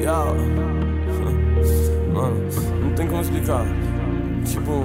real. Mano, não tem como explicar. Tipo,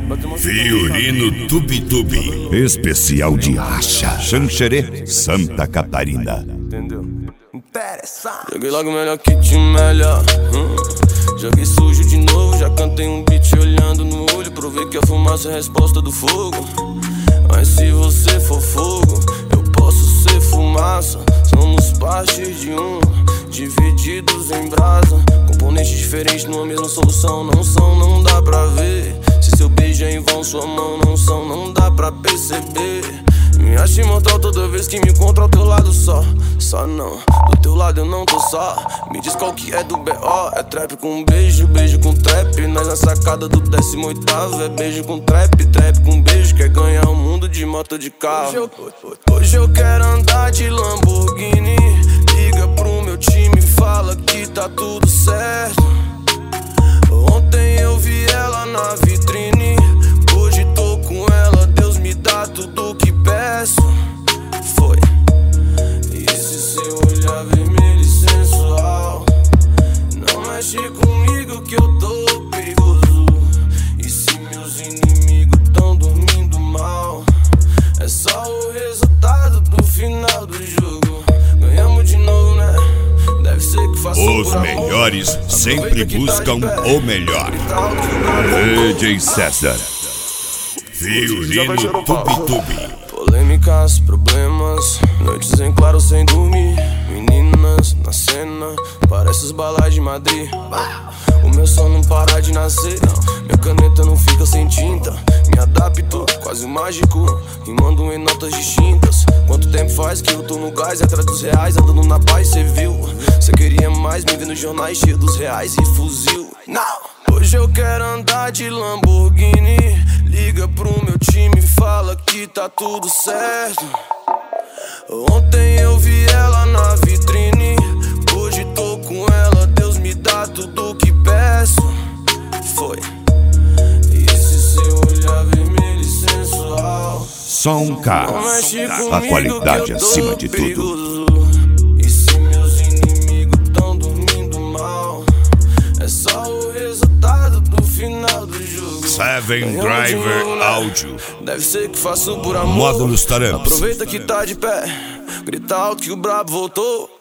Violino Tubi-Tubi, especial de Racha, Xanxerê, Santa Catarina. Entendeu? Interessante. Joguei logo melhor que time melhor. Joguei sujo de novo, já cantei um beat olhando no olho. Provei que a fumaça é a resposta do fogo. Mas se você for fogo, eu posso ser fumaça. Somos parte de um, divididos em brasa. Componentes diferentes numa mesma solução. Não são, não dá pra ver. Se seu beijo é em vão, sua mão não são, não dá pra perceber. Me acho imortal toda vez que me encontro ao teu lado só. Só não, do teu lado eu não tô só. Me diz qual que é do B.O. É trap com beijo, beijo com trap. Nós na sacada do 18º. É beijo com trap, trap com beijo. Quer ganhar o mundo de moto de carro. Hoje eu quero andar de Lamborghini. Liga pro meu time, fala que tá tudo certo. Ontem eu vi ela na vitrine, hoje tô com ela. Deus me dá tudo que peço. Foi. E se seu olhar vermelho e sensual, não mexe comigo que eu tô perigoso. E se meus inimigos tão dormindo mal, é só o resultado do final do jogo. Ganhamos de novo, né? Deve ser que faço. Os melhores sempre buscam o melhor. DJ César, Violino Tubi-Tubi. Polêmicas, problemas, noites em claro sem dormir. Meninas na cena, parece os balais de Madrid. O meu som não para de nascer, minha caneta não fica sem tinta. Me adapto, quase mágico, rimando em notas distintas. Quanto tempo faz que eu tô no gás, atrás dos reais, andando na paz, cê viu? Cê queria mais, me vê nos jornais cheio dos reais e fuzil. Não! Hoje eu quero andar de Lamborghini. Liga pro meu time, fala que tá tudo certo. Ontem eu vi ela na vitrine, hoje tô com ela. Deus me dá tudo que peço. Foi. E se seu olhar vermelho e sensual, Som K, a qualidade acima de tudo. E se meus inimigos tão dormindo mal, é só o resultado do final do jogo. Seven Driver Áudio, deve ser que faço por amor. Módulos Tarampes. Aproveita que tá de pé, grita alto que o brabo voltou.